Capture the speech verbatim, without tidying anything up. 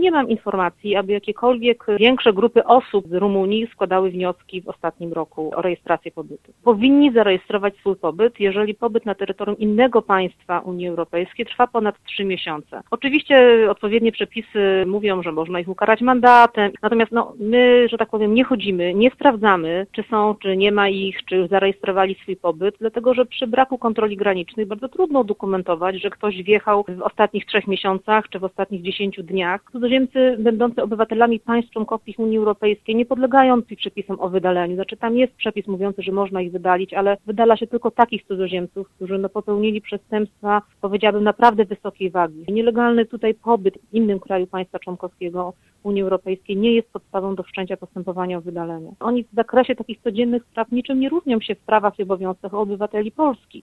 nie mam informacji, aby jakiekolwiek większe grupy osób z Rumunii składały wnioski w ostatnim roku o rejestrację pobytu. Powinni zarejestrować swój pobyt, jeżeli pobyt na terytorium innego państwa Unii Europejskiej trwa ponad trzy miesiące. Oczywiście odpowiednie przepisy mówią, że można ich ukarać mandatem, natomiast no, my, że tak powiem, nie chodzimy, nie sprawdzamy, czy są, czy nie ma ich, czy już zarejestrowali swój pobyt, dlatego że przy braku kontroli granicznej bardzo trudno udokumentować, że ktoś wjechał w ostatnich trzech miesiącach, czy w ostatnich dziesięciu dniach. Cudzoziemcy będący obywatelami państw członkowskich Unii Europejskiej nie podlegają tym przepisom o wydaleniu. Znaczy tam jest przepis mówiący, że można ich wydalić, ale wydala się tylko takich cudzoziemców, którzy no, popełnili przestępstwa, powiedziałabym, naprawdę wysokiej wagi. Nielegalny tutaj pobyt w innym kraju państwa członkowskiego Unii Europejskiej nie jest podstawą do wszczęcia postępowania o wydalenie. Oni w zakresie takich codziennych spraw niczym nie różnią się w prawach i obowiązkach obywateli Polski.